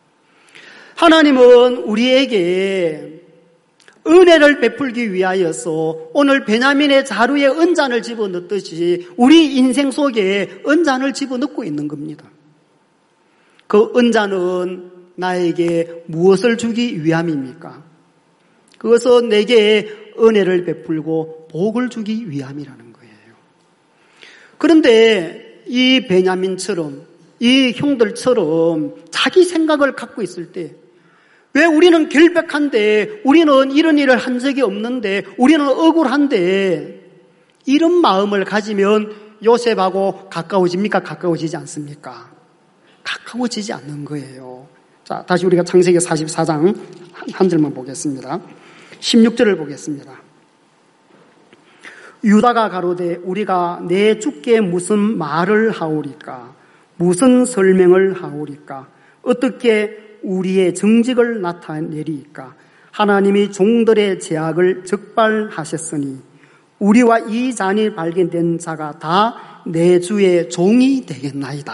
하나님은 우리에게 은혜를 베풀기 위하여서 오늘 베냐민의 자루에 은잔을 집어넣듯이 우리 인생 속에 은잔을 집어넣고 있는 겁니다. 그 은잔은 나에게 무엇을 주기 위함입니까? 그것은 내게 은혜를 베풀고 복을 주기 위함이라는 거예요. 그런데 이 베냐민처럼, 이 형들처럼 자기 생각을 갖고 있을 때, 왜 우리는 결백한데, 우리는 이런 일을 한 적이 없는데, 우리는 억울한데, 이런 마음을 가지면 요셉하고 가까워집니까? 가까워지지 않습니까? 가까워지지 않는 거예요. 자, 다시 우리가 창세기 사십사 장 한 절만 보겠습니다. 십육 절을 보겠습니다. 유다가 가로되 우리가 내 주께 무슨 말을 하오리까? 무슨 설명을 하오리까? 어떻게 우리의 정직을 나타내리까? 하나님이 종들의 제약을 적발하셨으니 우리와 이 잔이 발견된 자가 다 내 주의 종이 되겠나이다.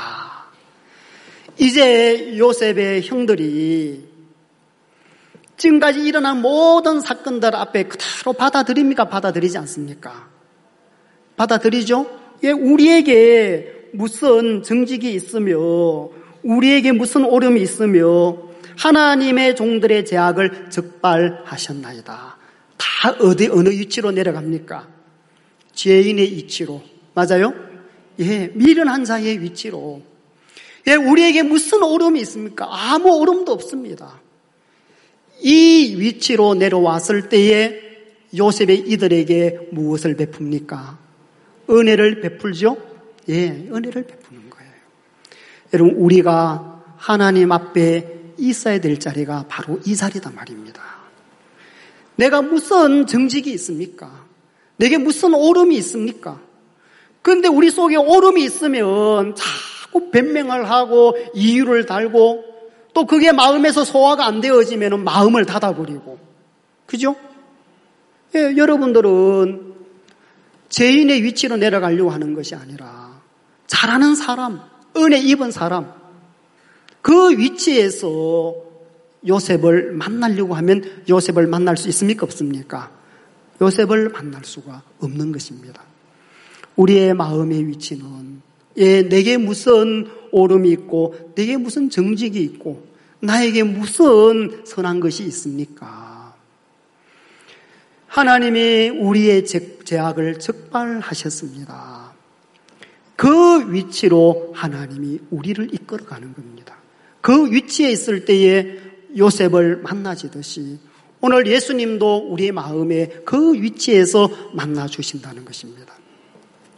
이제 요셉의 형들이 지금까지 일어난 모든 사건들 앞에 그대로 받아들입니까? 받아들이지 않습니까? 받아들이죠? 예, 우리에게 무슨 정직이 있으며 우리에게 무슨 오름이 있으며 하나님의 종들의 제약을 적발하셨나이다. 다 어디 어느 위치로 내려갑니까? 죄인의 위치로. 맞아요? 예, 미련한 자의 위치로. 예, 우리에게 무슨 오름이 있습니까? 아무 오름도 없습니다. 이 위치로 내려왔을 때에 요셉의 이들에게 무엇을 베풉니까? 은혜를 베풀죠? 예, 은혜를 베푸는 거예요. 여러분, 우리가 하나님 앞에 있어야 될 자리가 바로 이 자리다 말입니다. 내가 무슨 정직이 있습니까? 내게 무슨 오름이 있습니까? 그런데 우리 속에 오름이 있으면 자꾸 변명을 하고 이유를 달고 또 그게 마음에서 소화가 안 되어지면 마음을 닫아버리고. 그죠? 예, 여러분들은 죄인의 위치로 내려가려고 하는 것이 아니라 잘하는 사람, 은혜 입은 사람, 그 위치에서 요셉을 만나려고 하면 요셉을 만날 수 있습니까? 없습니까? 요셉을 만날 수가 없는 것입니다. 우리의 마음의 위치는 예, 내게 무슨 오름이 있고 내게 무슨 정직이 있고 나에게 무슨 선한 것이 있습니까? 하나님이 우리의 죄악을 적발하셨습니다. 그 위치로 하나님이 우리를 이끌어가는 겁니다. 그 위치에 있을 때에 요셉을 만나지듯이 오늘 예수님도 우리의 마음에 그 위치에서 만나 주신다는 것입니다.